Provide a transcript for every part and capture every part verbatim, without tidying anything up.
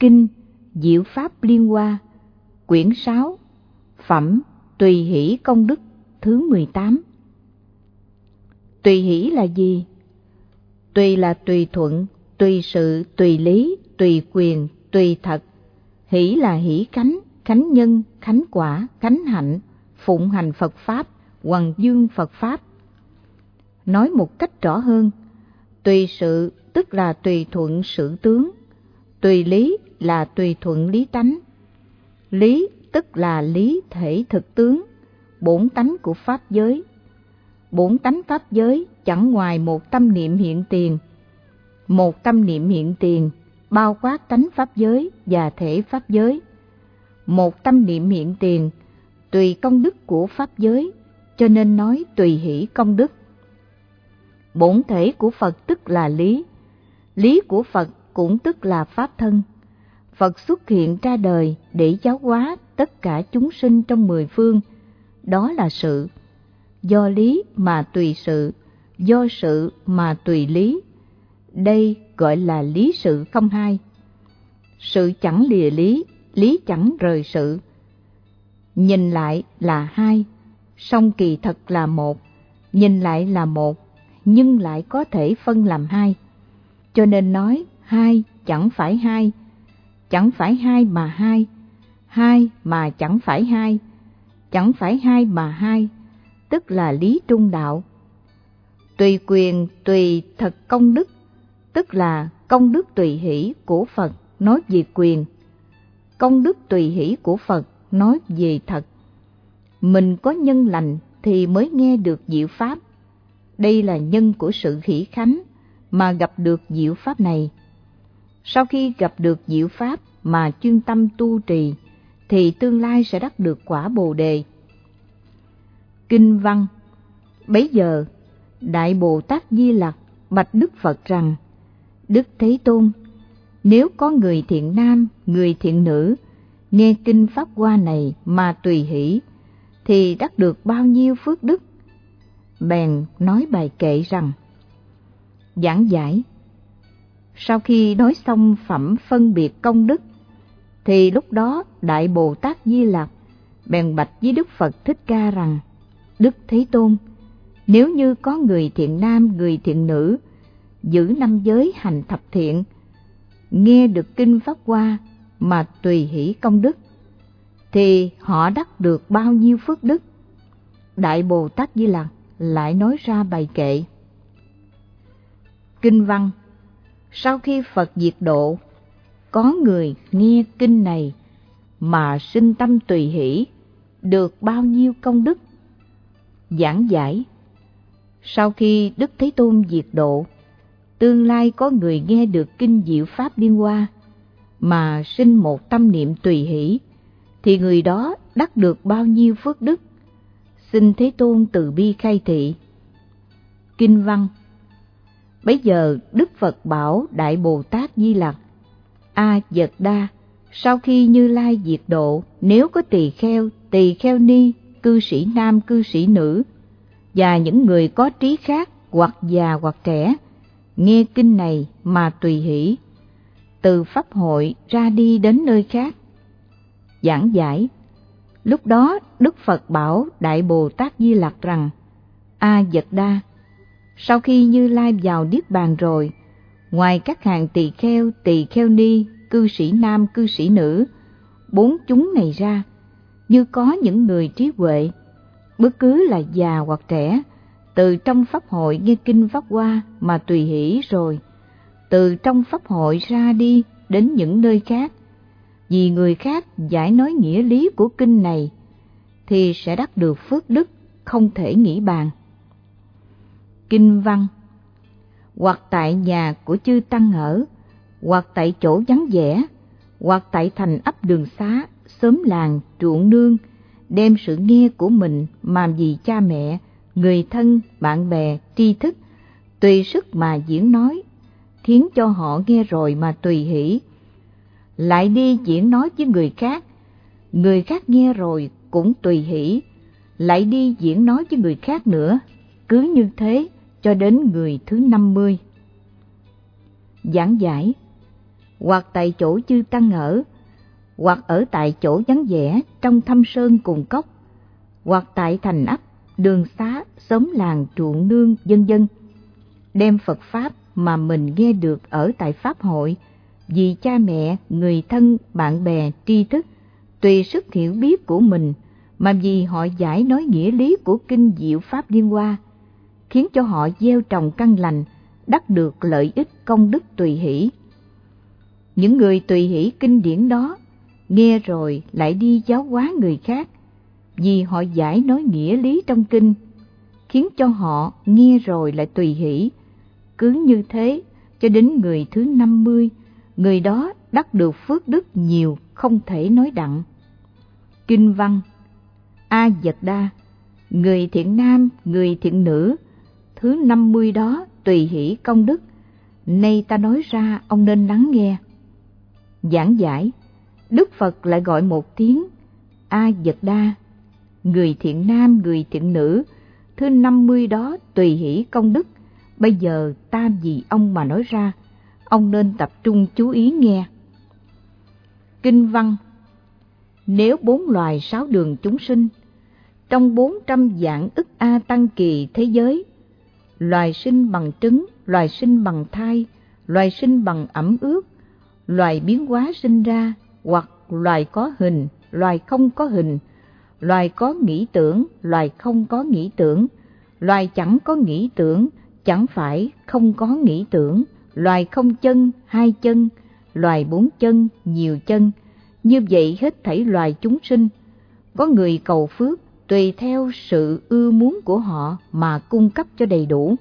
Kinh Diệu Pháp Liên Hoa, quyển sáu, phẩm Tùy Hỷ Công Đức thứ mười tám. Tùy hỷ là gì? Tùy là tùy thuận, tùy sự, tùy lý, tùy quyền, tùy thật. Hỷ là hỷ khánh, khánh nhân, khánh quả, khánh hạnh, phụng hành Phật Pháp, hoằng dương Phật Pháp. Nói một cách rõ hơn, tùy sự tức là tùy thuận sự tướng, tùy lý là tùy thuận lý tánh. Lý tức là lý thể thực tướng, bổn tánh của Pháp giới. Bổn tánh Pháp giới chẳng ngoài một tâm niệm hiện tiền. Một tâm niệm hiện tiền bao quát tánh Pháp giới và thể Pháp giới. Một tâm niệm hiện tiền tùy công đức của Pháp giới, cho nên nói tùy hỷ công đức. Bổn thể của Phật tức là lý, lý của Phật cũng tức là Pháp thân. Phật xuất hiện ra đời để giáo hóa tất cả chúng sinh trong mười phương, đó là sự. Do lý mà tùy sự, do sự mà tùy lý. Đây gọi là lý sự không hai. Sự chẳng lìa lý, lý chẳng rời sự. Nhìn lại là hai, song kỳ thật là một. Nhìn lại là một, nhưng lại có thể phân làm hai. Cho nên nói hai chẳng phải hai, chẳng phải hai mà hai, hai mà chẳng phải hai, chẳng phải hai mà hai, tức là lý trung đạo. Tùy quyền tùy thật công đức, tức là công đức tùy hỷ của Phật nói về quyền, công đức tùy hỷ của Phật nói về thật. Mình có nhân lành thì mới nghe được diệu pháp. Đây là nhân của sự hỷ khánh mà gặp được diệu pháp này. Sau khi gặp được diệu pháp mà chuyên tâm tu trì, thì tương lai sẽ đắc được quả Bồ Đề. Kinh văn: Bấy giờ Đại Bồ Tát Di Lặc bạch Đức Phật rằng: Đức Thế Tôn, nếu có người thiện nam, người thiện nữ nghe kinh Pháp Hoa này mà tùy hỷ, thì đắc được bao nhiêu phước đức? Bèn nói bài kệ rằng: Giảng giải. Sau khi nói xong phẩm phân biệt công đức, thì lúc đó Đại Bồ Tát Di Lặc bèn bạch với Đức Phật Thích Ca rằng: Đức Thế Tôn, nếu như có người thiện nam, người thiện nữ giữ năm giới hành thập thiện, nghe được kinh Pháp Hoa mà tùy hỷ công đức, thì họ đắc được bao nhiêu phước đức? Đại Bồ Tát Di Lặc lại nói ra bài kệ. Kinh văn: Sau khi Phật diệt độ, có người nghe kinh này mà sinh tâm tùy hỷ, được bao nhiêu công đức? Giảng giải. Sau khi Đức Thế Tôn diệt độ, tương lai có người nghe được kinh Diệu Pháp Liên Hoa mà sinh một tâm niệm tùy hỷ, thì người đó đắc được bao nhiêu phước đức? Xin Thế Tôn từ bi khai thị. Kinh văn: Bấy giờ Đức Phật bảo Đại Bồ Tát Di Lặc: A Dật Đa, sau khi Như Lai diệt độ, nếu có tỳ kheo, tỳ kheo ni, cư sĩ nam, cư sĩ nữ và những người có trí khác, hoặc già hoặc trẻ, nghe kinh này mà tùy hỷ, từ pháp hội ra đi đến nơi khác. Giảng giải. Lúc đó Đức Phật bảo Đại Bồ Tát Di Lặc rằng: A Dật Đa, sau khi Như Lai vào Niết Bàn rồi, ngoài các hàng tỳ kheo, tỳ kheo ni, cư sĩ nam, cư sĩ nữ, bốn chúng này ra, như có những người trí huệ, bất cứ là già hoặc trẻ, từ trong pháp hội nghe kinh Pháp Hoa mà tùy hỷ rồi, từ trong pháp hội ra đi đến những nơi khác, vì người khác giải nói nghĩa lý của kinh này, thì sẽ đắc được phước đức không thể nghĩ bàn. Kinh văn: Hoặc tại nhà của chư tăng ở, hoặc tại chỗ vắng vẻ, hoặc tại thành ấp đường xá, xóm làng, ruộng nương, đem sự nghe của mình mà vì cha mẹ, người thân, bạn bè, tri thức, tùy sức mà diễn nói, khiến cho họ nghe rồi mà tùy hỷ, lại đi diễn nói với người khác, người khác nghe rồi cũng tùy hỷ, lại đi diễn nói với người khác nữa, cứ như thế cho đến người thứ năm mươi. Giảng giải. hoặc tại chỗ chư tăng ở, hoặc ở tại chỗ vắng vẻ trong thâm sơn cùng cốc, hoặc tại thành ấp, đường xá, xóm làng, ruộng nương, vân vân, đem Phật Pháp mà mình nghe được ở tại Pháp hội, vì cha mẹ, người thân, bạn bè, tri thức, tùy sức hiểu biết của mình, mà vì họ giải nói nghĩa lý của kinh diệu Pháp Liên Hoa, khiến cho họ gieo trồng căn lành, đắc được lợi ích công đức tùy hỷ. Những người tùy hỷ kinh điển đó, nghe rồi lại đi giáo hóa người khác, vì họ giải nói nghĩa lý trong kinh, khiến cho họ nghe rồi lại tùy hỷ. Cứ như thế, cho đến người thứ năm mươi, người đó đắc được phước đức nhiều không thể nói đặng. Kinh văn: A Dật Đa, người thiện nam, người thiện nữ, thứ năm mươi đó tùy hỷ công đức, nay ta nói ra, ông nên lắng nghe. Giảng giải: Đức Phật lại gọi một tiếng A Dật Đa, người thiện nam, người thiện nữ, thứ năm mươi đó tùy hỷ công đức. Bây giờ ta vì ông mà nói ra, ông nên tập trung chú ý nghe. Kinh văn: Nếu bốn loài sáu đường chúng sinh, trong bốn trăm vạn ức A Tăng Kỳ thế giới, loài sinh bằng trứng, loài sinh bằng thai, loài sinh bằng ẩm ướt, loài biến hóa sinh ra, hoặc loài có hình, loài không có hình, loài có nghĩ tưởng, loài không có nghĩ tưởng, loài chẳng có nghĩ tưởng, chẳng phải không có nghĩ tưởng, loài không chân, hai chân, loài bốn chân, nhiều chân, như vậy hết thảy loài chúng sinh. Có người cầu phước tùy theo sự ưa muốn của họ mà cung cấp cho đầy đủ.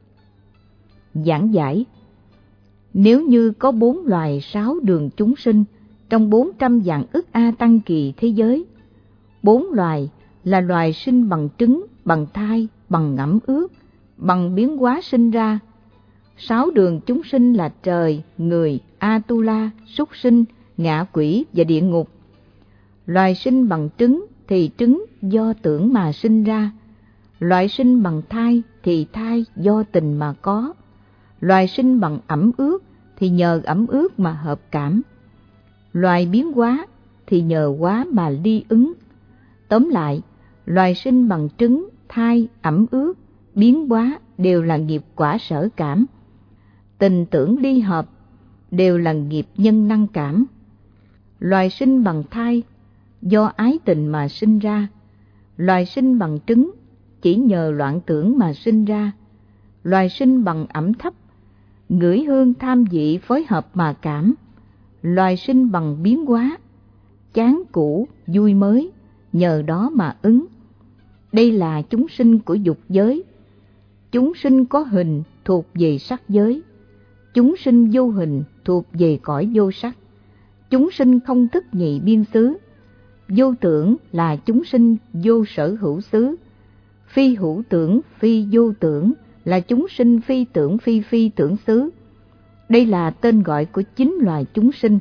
Giảng giải: Nếu như có bốn loài sáu đường chúng sinh trong bốn trăm vạn ức A Tăng Kỳ thế giới, bốn loài là loài sinh bằng trứng, bằng thai, bằng ẩm ướt, bằng biến hóa sinh ra. Sáu đường chúng sinh là trời, người, Atula, súc sinh, ngạ quỷ và địa ngục. Loài sinh bằng trứng thì trứng do tưởng mà sinh ra, loài sinh bằng thai thì thai do tình mà có, loài sinh bằng ẩm ướt thì nhờ ẩm ướt mà hợp cảm, loài biến hóa thì nhờ hóa mà ly ứng. Tóm lại, loài sinh bằng trứng, thai, ẩm ướt, biến hóa đều là nghiệp quả sở cảm. Tình tưởng ly hợp đều là nghiệp nhân năng cảm. Loài sinh bằng thai do ái tình mà sinh ra, loài sinh bằng trứng chỉ nhờ loạn tưởng mà sinh ra, loài sinh bằng ẩm thấp ngửi hương tham vị phối hợp mà cảm, loài sinh bằng biến hóa chán cũ vui mới nhờ đó mà ứng. Đây là chúng sinh của dục giới. Chúng sinh có hình thuộc về sắc giới, chúng sinh vô hình thuộc về cõi vô sắc, chúng sinh không thức nhị biên xứ. Vô tưởng là chúng sinh vô sở hữu xứ, phi hữu tưởng phi vô tưởng là chúng sinh phi tưởng phi phi tưởng xứ. Đây là tên gọi của chín loài chúng sinh.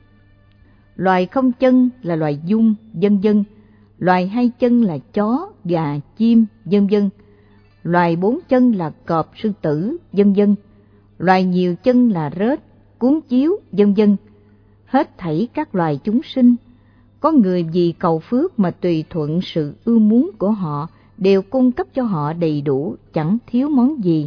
Loài không chân là loài dung, vân vân. Loài hai chân là chó, gà, chim, vân vân. Loài bốn chân là cọp, sư tử, vân vân. Loài nhiều chân là rết, cuốn chiếu, vân vân. Hết thảy các loài chúng sinh, có người vì cầu phước mà tùy thuận sự ưa muốn của họ, đều cung cấp cho họ đầy đủ, chẳng thiếu món gì.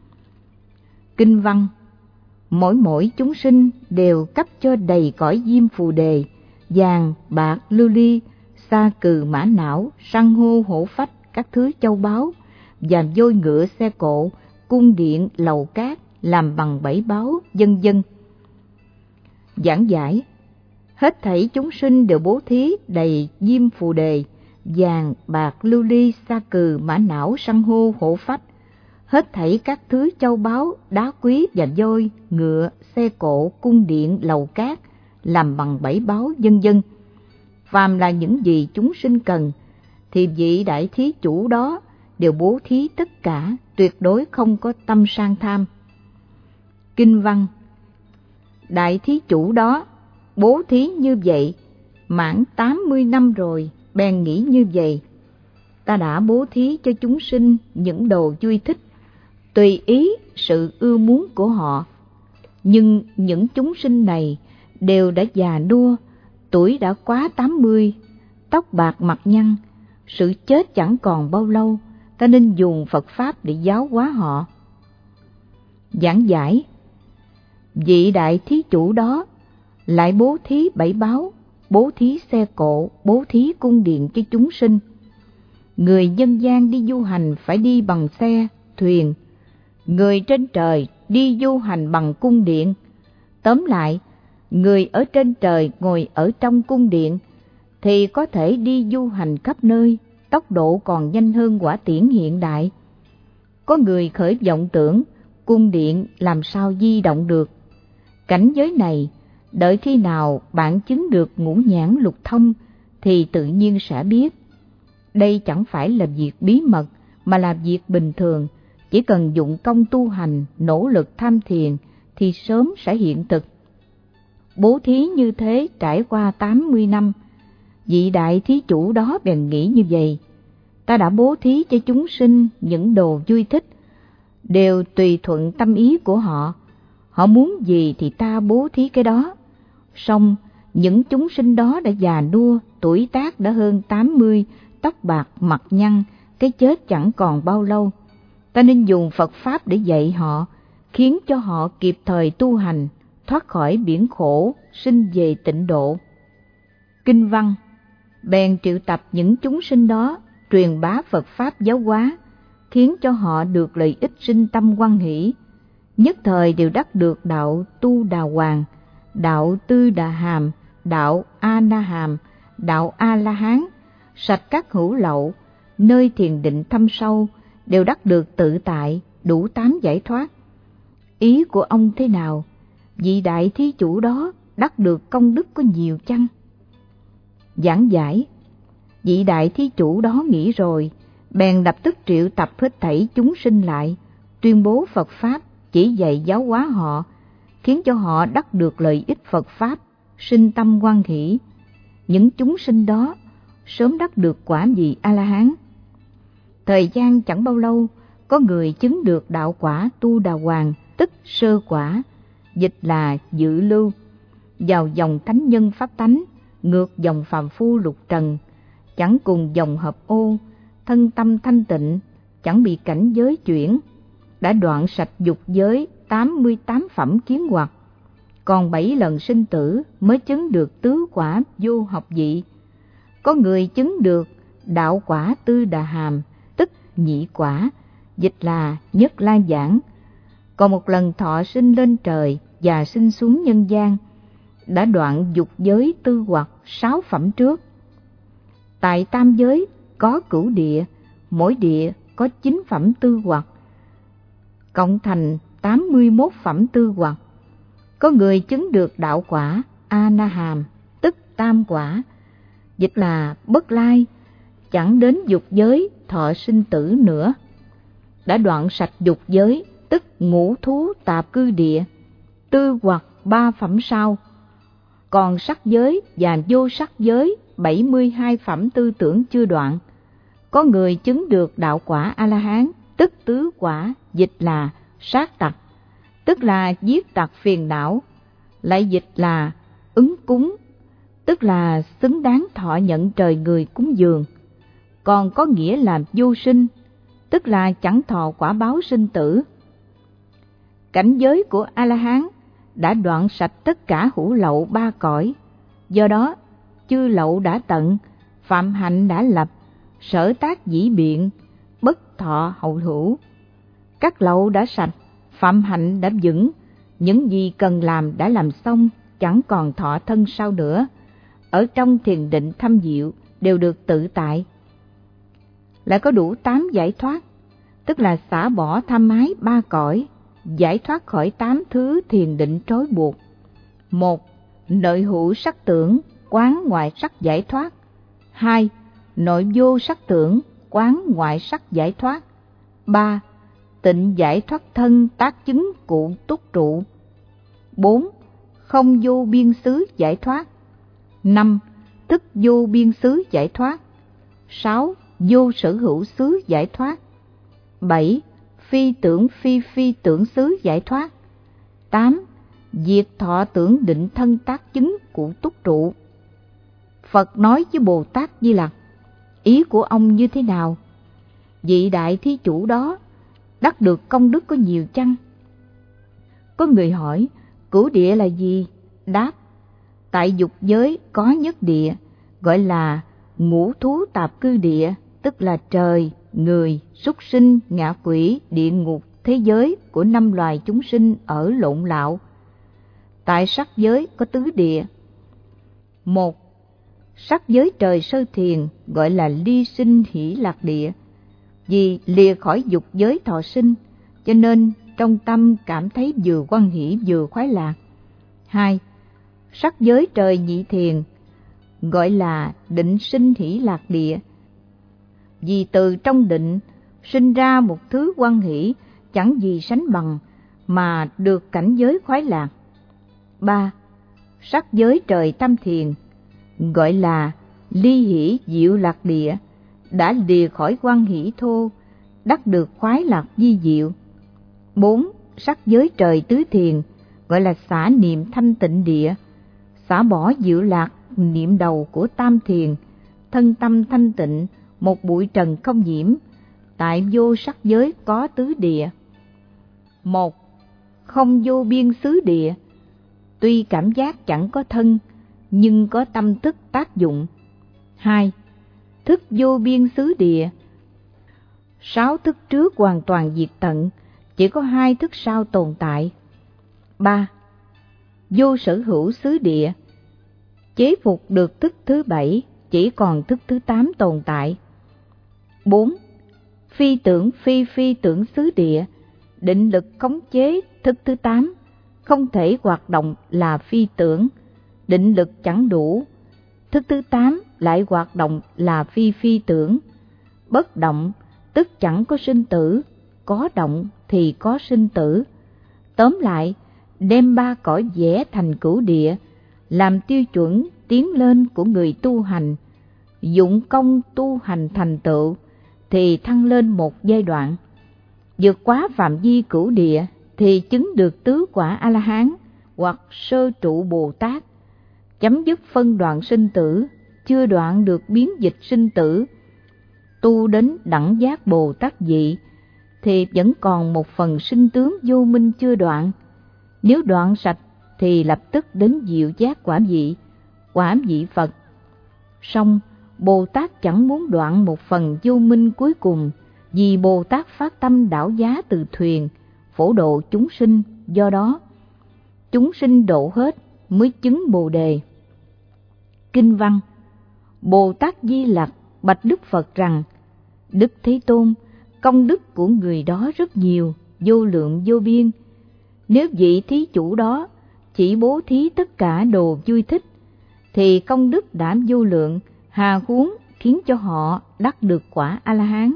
Kinh văn: Mỗi mỗi chúng sinh đều cấp cho đầy cõi diêm phù đề, vàng, bạc, lưu ly, sa cừ, mã não, san hô, hổ phách, các thứ châu báu, và vôi ngựa, xe cộ, cung điện, lầu cát, làm bằng bảy báu, vân vân. Giảng giải: Hết thảy chúng sinh đều bố thí đầy diêm phù đề, vàng, bạc, lưu ly, sa cừ, mã não, san hô, hổ phách, hết thảy các thứ châu báu, đá quý và vôi, ngựa, xe cộ, cung điện, lầu cát, làm bằng bảy báu, vân vân. Phàm là những gì chúng sinh cần, thì vị đại thí chủ đó đều bố thí tất cả, tuyệt đối không có tâm sang tham. Kinh văn: Đại thí chủ đó bố thí như vậy, mãn tám mươi năm rồi, bèn nghĩ như vậy: ta đã bố thí cho chúng sinh những đồ vui thích, tùy ý sự ưa muốn của họ, nhưng những chúng sinh này đều đã già nua, tuổi đã quá tám mươi, tóc bạc mặt nhăn, sự chết chẳng còn bao lâu, ta nên dùng Phật Pháp để giáo hóa họ. Giảng giải: vị đại thí chủ đó lại bố thí bảy báu, bố thí xe cộ, bố thí cung điện cho chúng sinh. Người nhân gian đi du hành phải đi bằng xe, thuyền, người trên trời đi du hành bằng cung điện. Tóm lại, người ở trên trời ngồi ở trong cung điện thì có thể đi du hành khắp nơi, tốc độ còn nhanh hơn hỏa tiễn hiện đại. Có người khởi vọng tưởng cung điện làm sao di động được. Cảnh giới này, đợi khi nào bạn chứng được ngũ nhãn lục thông thì tự nhiên sẽ biết. Đây chẳng phải là việc bí mật mà là việc bình thường, chỉ cần dụng công tu hành, nỗ lực tham thiền thì sớm sẽ hiện thực. Bố thí như thế trải qua tám mươi năm, vị đại thí chủ đó bèn nghĩ như vậy: ta đã bố thí cho chúng sinh những đồ vui thích, đều tùy thuận tâm ý của họ, họ muốn gì thì ta bố thí cái đó. Song những chúng sinh đó đã già nua, tuổi tác đã hơn tám mươi, tóc bạc mặt nhăn, cái chết chẳng còn bao lâu. Ta nên dùng Phật Pháp để dạy họ, khiến cho họ kịp thời tu hành, thoát khỏi biển khổ, sinh về tịnh độ. Kinh văn: bèn triệu tập những chúng sinh đó, truyền bá Phật Pháp giáo hóa, khiến cho họ được lợi ích sinh tâm hoan hỷ, nhất thời đều đắc được đạo Tu Đà Hoàng, đạo Tư Đà Hàm, đạo A Na Hàm, đạo A La Hán, sạch các hữu lậu, nơi thiền định thâm sâu, đều đắc được tự tại, đủ tám giải thoát. Ý của ông thế nào? Vị đại thí chủ đó đắc được công đức có nhiều chăng? Giảng giải: vị đại thí chủ đó nghĩ rồi, bèn lập tức triệu tập hết thảy chúng sinh lại, tuyên bố Phật Pháp, chỉ dạy giáo hóa họ, khiến cho họ đắc được lợi ích Phật Pháp, sinh tâm hoan hỷ. Những chúng sinh đó sớm đắc được quả vị A-la-hán. Thời gian chẳng bao lâu, có người chứng được đạo quả Tu Đà Hoàng, tức sơ quả, dịch là dự lưu, vào dòng thánh nhân pháp tánh, ngược dòng phàm phu lục trần, chẳng cùng dòng hợp ô, thân tâm thanh tịnh, chẳng bị cảnh giới chuyển, đã đoạn sạch dục giới tám mươi tám phẩm kiến hoặc, còn bảy lần sinh tử mới chứng được tứ quả vô học vị. Có người chứng được đạo quả Tư Đà Hàm, tức nhị quả, dịch là nhất lan giảng, còn một lần thọ sinh lên trời và sinh xuống nhân gian, đã đoạn dục giới tư hoặc sáu phẩm trước. Tại tam giới có cửu địa, mỗi địa có chín phẩm tư hoặc, cộng thành tám mươi mốt phẩm tư hoặc. Có người chứng được đạo quả A Na Hàm, tức tam quả, dịch là bất lai, chẳng đến dục giới thọ sinh tử nữa, đã đoạn sạch dục giới, tức ngũ thú tạp cư địa, tư hoặc ba phẩm sau. Còn sắc giới và vô sắc giới bảy mươi hai phẩm tư tưởng chưa đoạn. Có người chứng được đạo quả A-la-hán, tức tứ quả, dịch là sát tặc, tức là giết tặc phiền não, lại dịch là ứng cúng, tức là xứng đáng thọ nhận trời người cúng dường. Còn có nghĩa là vô sinh, tức là chẳng thọ quả báo sinh tử. Cảnh giới của A-la-hán đã đoạn sạch tất cả hữu lậu ba cõi, do đó chư lậu đã tận, phạm hạnh đã lập, sở tác dĩ biện, bất thọ hậu hữu. Các lậu đã sạch, phạm hạnh đã vững, những gì cần làm đã làm xong, chẳng còn thọ thân sau nữa. Ở trong thiền định thâm diệu đều được tự tại. Lại có đủ tám giải thoát, tức là xả bỏ tham ái ba cõi, giải thoát khỏi tám thứ thiền định trói buộc. Một, nội hữu sắc tưởng, quán ngoại sắc giải thoát. Hai, nội vô sắc tưởng, quán ngoại sắc giải thoát. Ba, tịnh giải thoát thân tác chứng cụ túc trụ. Bốn, không vô biên xứ giải thoát. Năm, thức vô biên xứ giải thoát. Sáu, vô sở hữu xứ giải thoát. Bảy, phi tưởng phi phi tưởng xứ giải thoát. Tám, Diệt thọ tưởng định thân tác chứng của túc trụ. Phật nói với Bồ Tát Di Lặc, ý của ông như thế nào? Vị đại thí chủ đó đắc được công đức có nhiều chăng? Có người hỏi, cửu địa là gì? Đáp, tại dục giới có nhất địa, gọi là ngũ thú tạp cư địa, tức là trời, người, súc sinh, ngạ quỷ, địa ngục, thế giới của năm loài chúng sinh ở lộn lạo. Tại sắc giới có tứ địa. Một, sắc giới trời sơ thiền gọi là ly sinh hỷ lạc địa, vì lìa khỏi dục giới thọ sinh, cho nên trong tâm cảm thấy vừa hoan hỷ vừa khoái lạc. Hai, sắc giới trời nhị thiền gọi là định sinh hỷ lạc địa, vì từ trong định sinh ra một thứ hoan hỷ chẳng gì sánh bằng mà được cảnh giới khoái lạc. Ba, sắc giới trời tam thiền gọi là ly hỷ diệu lạc địa, đã lìa khỏi hoan hỷ thô, đắc được khoái lạc di diệu. Bốn, sắc giới trời tứ thiền gọi là xả niệm thanh tịnh địa, xả bỏ diệu lạc niệm đầu của tam thiền, thân tâm thanh tịnh, một bụi trần không nhiễm. Tại vô sắc giới có tứ địa. Một, không vô biên xứ địa, tuy cảm giác chẳng có thân, nhưng có tâm thức tác dụng. Hai, thức vô biên xứ địa, sáu thức trước hoàn toàn diệt tận, chỉ có hai thức sau tồn tại. Ba, vô sở hữu xứ địa, chế phục được thức thứ bảy, chỉ còn thức thứ tám tồn tại. Bốn, phi tưởng phi phi tưởng xứ địa, định lực khống chế thức thứ tám, không thể hoạt động là phi tưởng, định lực chẳng đủ, thức thứ tám lại hoạt động là phi phi tưởng. Bất động tức chẳng có sinh tử, có động thì có sinh tử. Tóm lại, đem ba cõi vẽ thành cửu địa, làm tiêu chuẩn tiến lên của người tu hành. Dụng công tu hành thành tựu thì thăng lên một giai đoạn, vượt quá phạm vi cửu địa thì chứng được tứ quả A-la-hán hoặc sơ trụ Bồ Tát, chấm dứt phân đoạn sinh tử, chưa đoạn được biến dịch sinh tử. Tu đến đẳng giác Bồ Tát vị thì vẫn còn một phần sinh tướng vô minh chưa đoạn. Nếu đoạn sạch thì lập tức đến diệu giác quả vị, quả vị Phật. Song Bồ Tát chẳng muốn đoạn một phần vô minh cuối cùng, vì Bồ Tát phát tâm đảo giá từ thuyền, phổ độ chúng sinh, do đó chúng sinh độ hết mới chứng Bồ Đề. Kinh văn: Bồ Tát Di Lặc bạch Đức Phật rằng: Đức Thế Tôn, công đức của người đó rất nhiều, vô lượng vô biên. Nếu vị thí chủ đó chỉ bố thí tất cả đồ vui thích, thì công đức đã vô lượng, hà huống khiến cho họ đắc được quả A-la-hán.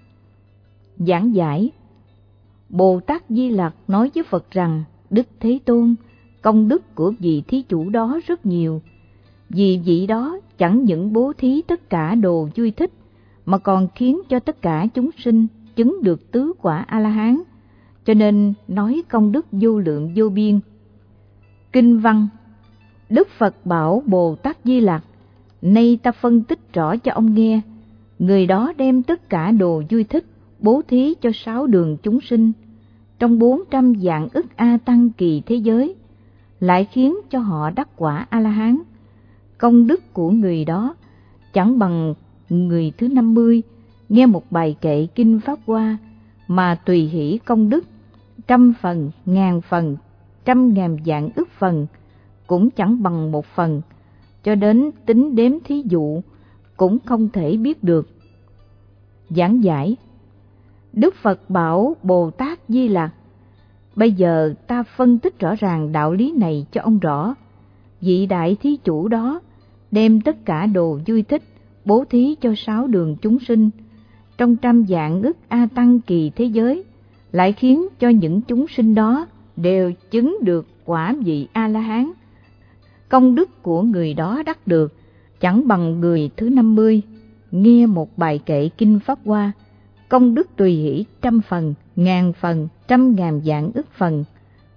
Giảng giải: Bồ Tát Di Lặc nói với Phật rằng: Đức Thế Tôn, công đức của vị thí chủ đó rất nhiều, vì vị đó chẳng những bố thí tất cả đồ vui thích, mà còn khiến cho tất cả chúng sinh chứng được tứ quả A-la-hán, cho nên nói công đức vô lượng vô biên. Kinh văn: Đức Phật bảo Bồ Tát Di Lặc: Nay ta phân tích rõ cho ông nghe. Người đó đem tất cả đồ vui thích bố thí cho sáu đường chúng sinh trong bốn trăm vạn ức A Tăng kỳ thế giới, lại khiến cho họ đắc quả A-la-hán. Công đức của người đó chẳng bằng người thứ năm mươi nghe một bài kệ kinh Pháp Hoa mà tùy hỷ công đức, trăm phần, ngàn phần, trăm ngàn vạn ức phần, cũng chẳng bằng một phần, cho đến tính đếm thí dụ cũng không thể biết được. Giảng giải: Đức Phật bảo Bồ Tát Di Lặc: Bây giờ ta phân tích rõ ràng đạo lý này cho ông rõ. Vị đại thí chủ đó đem tất cả đồ vui thích bố thí cho sáu đường chúng sinh trong trăm vạn ức A Tăng kỳ thế giới, lại khiến cho những chúng sinh đó đều chứng được quả vị A-la-hán. Công đức của người đó đắc được chẳng bằng người thứ năm mươi nghe một bài kệ kinh Pháp Hoa, công đức tùy hỷ trăm phần, ngàn phần, trăm ngàn vạn ức phần,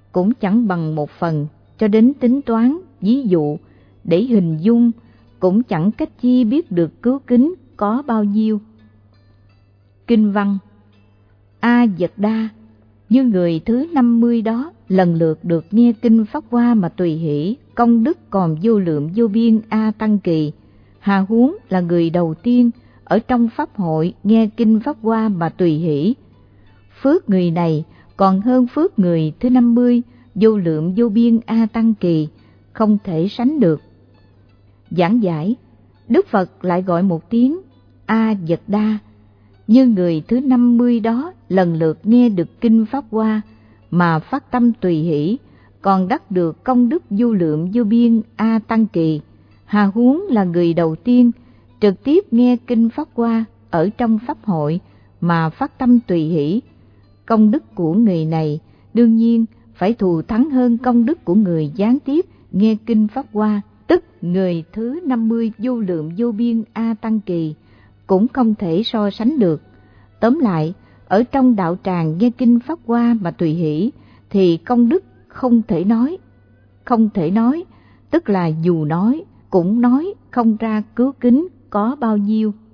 cũng chẳng bằng một phần, cho đến tính toán, ví dụ, để hình dung, cũng chẳng cách chi biết được cứu kính có bao nhiêu. Kinh văn: A Dật Đa, như người thứ năm mươi đó lần lượt được nghe kinh Pháp Hoa mà tùy hỷ, công đức còn vô lượng vô biên A Tăng Kỳ. Hà huống là người đầu tiên ở trong Pháp hội nghe kinh Pháp Hoa mà tùy hỷ. Phước người này còn hơn phước người thứ năm mươi, vô lượng vô biên A Tăng Kỳ, không thể sánh được. Giảng giải, Đức Phật lại gọi một tiếng A Dật Đa, như người thứ năm mươi đó lần lượt nghe được kinh Pháp Hoa mà phát tâm tùy hỷ, còn đắc được công đức vô lượng vô biên A Tăng Kỳ. Hà huống là người đầu tiên trực tiếp nghe kinh Pháp Hoa ở trong Pháp hội mà phát tâm tùy hỷ. Công đức của người này đương nhiên phải thù thắng hơn công đức của người gián tiếp nghe kinh Pháp Hoa, tức người thứ năm mươi vô lượng vô biên A Tăng Kỳ, cũng không thể so sánh được. Tóm lại, ở trong đạo tràng nghe kinh Pháp Hoa mà tùy hỷ thì công đức không thể nói. Không thể nói, tức là dù nói, cũng nói không ra cứu kính có bao nhiêu.